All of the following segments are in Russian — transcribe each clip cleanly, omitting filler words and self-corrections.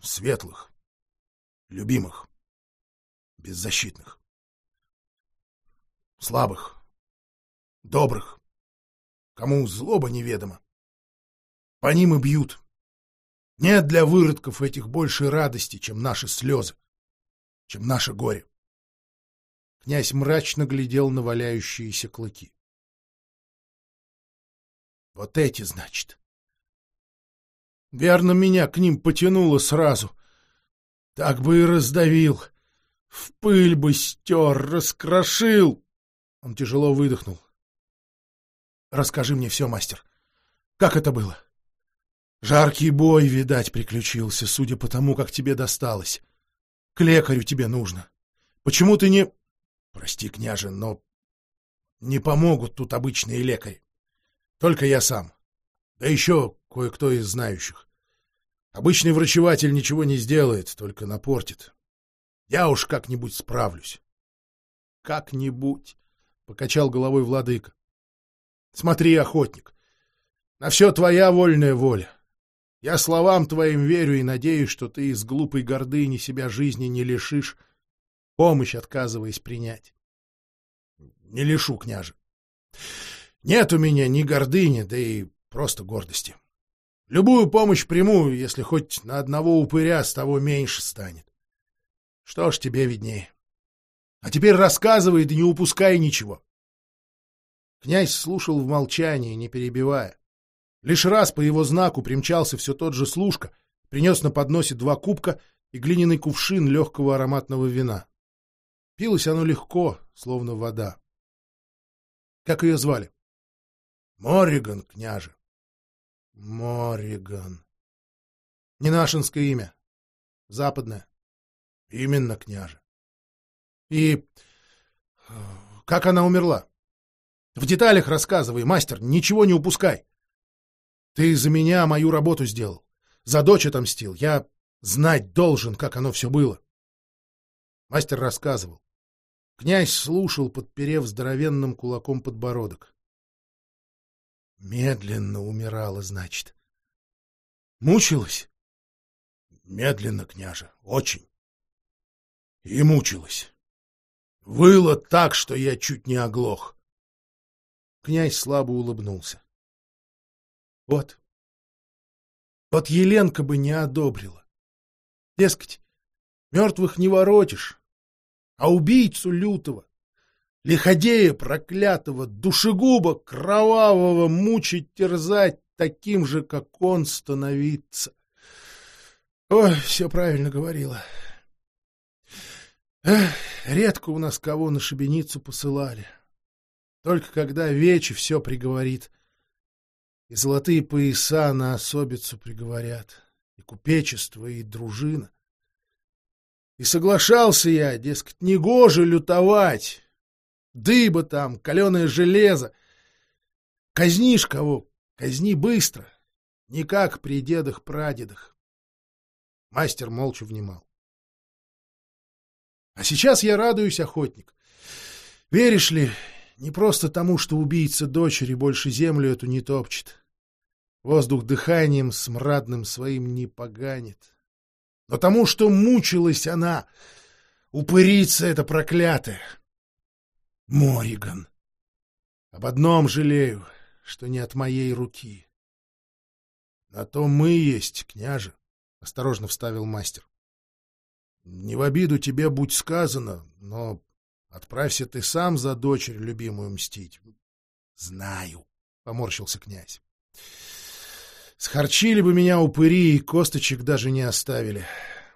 светлых, любимых, беззащитных, слабых, добрых, кому злоба неведома. По ним и бьют. Нет для выродков этих большей радости, чем наши слезы, чем наше горе. Князь мрачно глядел на валяющиеся клыки. Вот эти, значит. Верно, меня к ним потянуло сразу. Так бы и раздавил. В пыль бы стер, раскрошил. Он тяжело выдохнул. Расскажи мне все, мастер. Как это было? Жаркий бой, видать, приключился, судя по тому, как тебе досталось. К лекарю тебе нужно. Почему ты не... Прости, княже, но не помогут тут обычные лекари. Только я сам. Да еще кое-кто из знающих. Обычный врачеватель ничего не сделает, только напортит. Я уж как-нибудь справлюсь. Как-нибудь, — покачал головой владыка. Смотри, охотник, на все твоя вольная воля. Я словам твоим верю и надеюсь, что ты из глупой гордыни себя жизни не лишишь, помощь отказываясь принять. Не лишу, княже. Нет у меня ни гордыни, да и просто гордости. Любую помощь приму, если хоть на одного упыря с того меньше станет. Что ж, тебе виднее. А теперь рассказывай, да не упускай ничего. Князь слушал в молчании, не перебивая. Лишь раз по его знаку примчался все тот же служка, принес на подносе 2 кубка и глиняный кувшин легкого ароматного вина. Пилось оно легко, словно вода. Как ее звали? Морриган, княже. Морриган. Не нашинское имя. Западное. Именно, княже. И как она умерла? В деталях рассказывай, мастер, ничего не упускай. Ты за меня мою работу сделал. За дочь отомстил. Я знать должен, как оно все было. Мастер рассказывал. Князь слушал, подперев здоровенным кулаком подбородок. Медленно умирала, значит. Мучилась? Медленно, княже, очень. И мучилась. Выла так, что я чуть не оглох. Князь слабо улыбнулся. Вот Еленка бы не одобрила. Дескать, мертвых не воротишь, а убийцу лютого, лиходея проклятого, душегуба кровавого мучить, терзать, таким же, как он, становиться. Ой, все правильно говорила. Редко у нас кого на шибеницу посылали. Только когда Вече все приговорит, и золотые пояса на особицу приговорят, и купечество, и дружина. И соглашался я, дескать, негоже лютовать. Дыба там, каленое железо. Казнишь кого, казни быстро, не как при дедах-прадедах. Мастер молча внимал. А сейчас я радуюсь, охотник. Веришь ли, не просто тому, что убийца дочери больше землю эту не топчет. Воздух дыханием смрадным своим не поганит. Но тому, что мучилась она, упырица эта проклятая. Морриган. Об одном жалею, что не от моей руки. — На то мы есть, княже, — осторожно вставил мастер. — Не в обиду тебе будь сказано, но отправься ты сам за дочерь любимую мстить. — Знаю, — поморщился князь. — Схорчили бы меня упыри, и косточек даже не оставили.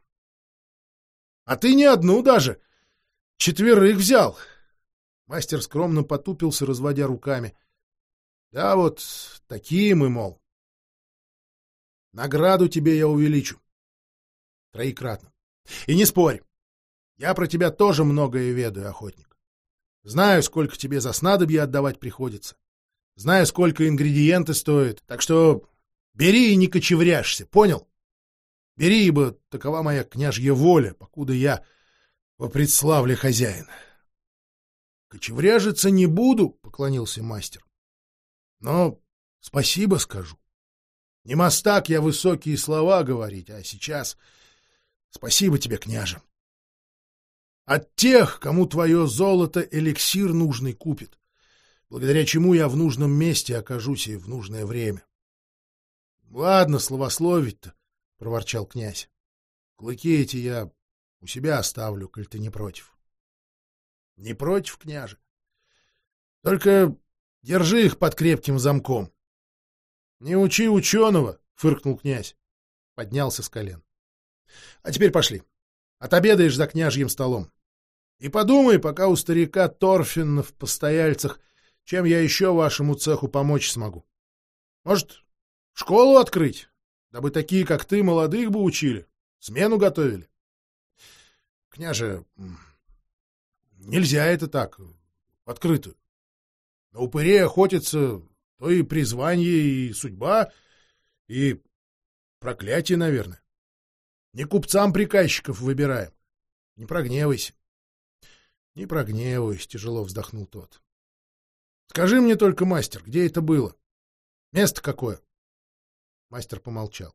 — А ты не одну даже, 4 взял. Мастер скромно потупился, разводя руками. — Да вот такие мы, мол. Награду тебе я увеличу. 3-кратно. И не спорь. Я про тебя тоже многое ведаю, охотник. Знаю, сколько тебе за снадобье отдавать приходится. Знаю, сколько ингредиенты стоят. Так что бери и не кочевряшься, понял? Бери, ибо такова моя княжья воля, покуда я во предславле хозяин. Кочевряжиться не буду, — поклонился мастер. Но спасибо скажу. Не мастак я высокие слова говорить, а сейчас Спасибо тебе, княже. От тех, кому твое золото эликсир нужный купит, благодаря чему я в нужном месте окажусь и в нужное время. — Ладно, словословить-то, — проворчал князь. — Клыки эти я у себя оставлю, коль ты не против. — Не против, княже. Только держи их под крепким замком. — Не учи ученого, — фыркнул князь. Поднялся с колен. — А теперь пошли. Отобедаешь за княжьим столом. И подумай, пока у старика Торфина в постояльцах, чем я еще вашему цеху помочь смогу. Может, школу открыть, дабы такие, как ты, молодых бы учили, смену готовили? Княже, нельзя это так, в открытую. На упырей охотиться то и призвание, и судьба, и проклятие, наверное. Не купцам приказчиков выбираем. Не прогневайся. — Не прогневаюсь, — тяжело вздохнул тот. — Скажи мне только, мастер, где это было? Место какое? Мастер помолчал.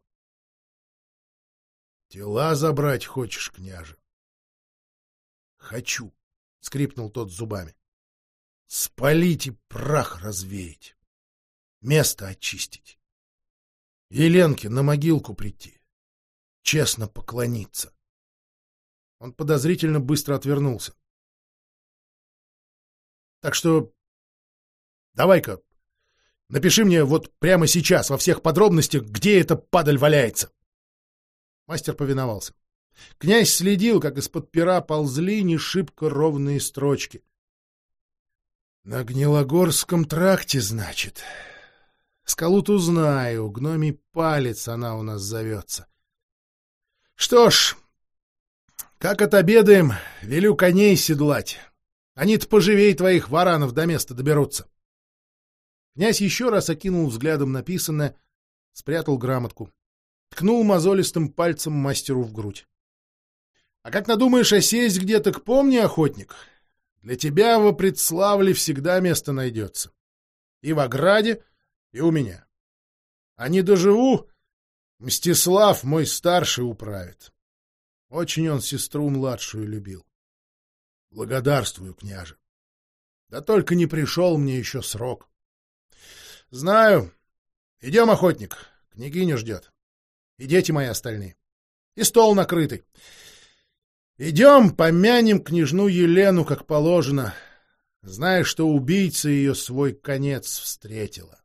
— Тела забрать хочешь, княже? — Хочу, — скрипнул тот зубами. — Спалить и прах развеять. Место очистить. Еленке на могилку прийти. Честно поклониться. Он подозрительно быстро отвернулся. Так что давай-ка, напиши мне вот прямо сейчас во всех подробностях, где эта падаль валяется. Мастер повиновался. Князь следил, как из-под пера ползли не шибко ровные строчки. На Гнилогорском тракте, значит. Скалу-то знаю, гномий палец она у нас зовется. Что ж, как отобедаем, велю коней седлать. Они-то поживей твоих варанов до места доберутся. Князь еще раз окинул взглядом написанное, спрятал грамотку, ткнул мозолистым пальцем мастеру в грудь. — А как надумаешь осесть где, так помни, охотник, для тебя во Предславле всегда место найдется. И в ограде, и у меня. А не доживу, Мстислав, мой старший, управит. Очень он сестру младшую любил. Благодарствую, княже. Да только не пришел мне еще срок. Знаю. Идем, охотник, княгиня ждет. И дети мои остальные. И стол накрытый. Идем, помянем княжну Елену, как положено, зная, что убийца ее свой конец встретила.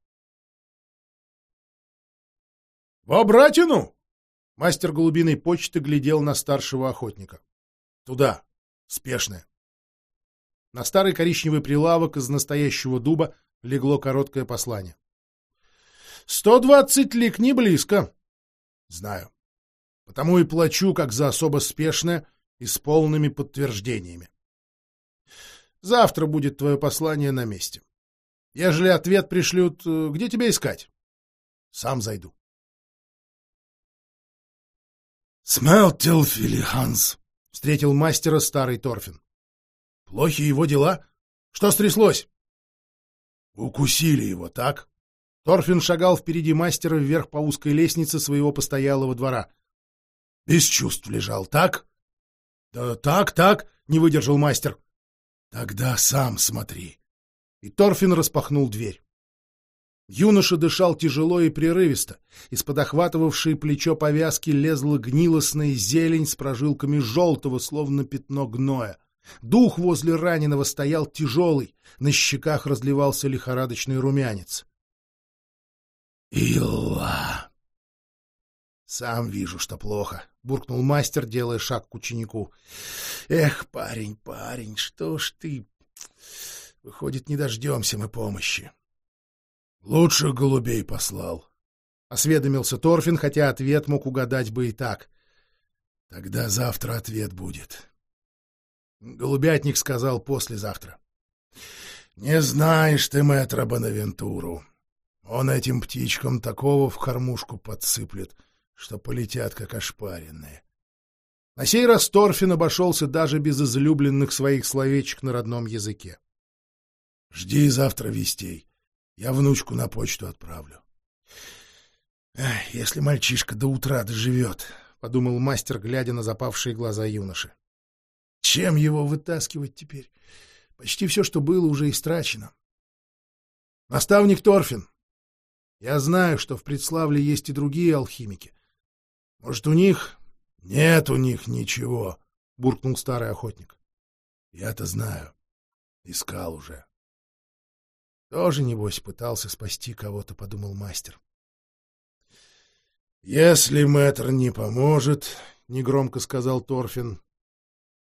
— Во братину! — мастер голубиной почты глядел на старшего охотника. — Туда, спешное. На старый коричневый прилавок из настоящего дуба легло короткое послание. 120 лиг не близко. Знаю. Потому и плачу, как за особо спешное и с полными подтверждениями. Завтра будет твое послание на месте. Ежели ответ пришлют, где тебя искать? Сам зайду. Смелтел Филиханс, встретил мастера старый Торфин. Плохи его дела? Что стряслось? Укусили его, так? Торфин шагал впереди мастера вверх по узкой лестнице своего постоялого двора. Без чувств лежал, так? Да так, не выдержал мастер. Тогда сам смотри. И Торфин распахнул дверь. Юноша дышал тяжело и прерывисто. Из-под охватывавшей плечо повязки лезла гнилостная зелень с прожилками желтого, словно пятно гноя. Дух возле раненого стоял тяжелый, на щеках разливался лихорадочный румянец. «Илла!» «Сам вижу, что плохо», — буркнул мастер, делая шаг к ученику. «Эх, парень, что ж ты... Выходит, не дождемся мы помощи». «Лучше голубей послал», — осведомился Торфин, хотя ответ мог угадать бы и так. «Тогда завтра ответ будет». Голубятник сказал послезавтра. «Не знаешь ты мэтра Бонавентуру. Он этим птичкам такого в кормушку подсыплет, что полетят, как ошпаренные». На сей раз Торфин обошелся даже без излюбленных своих словечек на родном языке. «Жди завтра вестей. Я внучку на почту отправлю». Если мальчишка до утра доживет, — подумал мастер, глядя на запавшие глаза юноши. Чем его вытаскивать теперь? Почти все, что было, уже истрачено. Наставник Торфин, я знаю, что в Предславле есть и другие алхимики. Может, у них... Нет у них ничего, — буркнул старый охотник. Я-то знаю. Искал уже. Тоже, небось, пытался спасти кого-то, — подумал мастер. Если мэтр не поможет, — негромко сказал Торфин,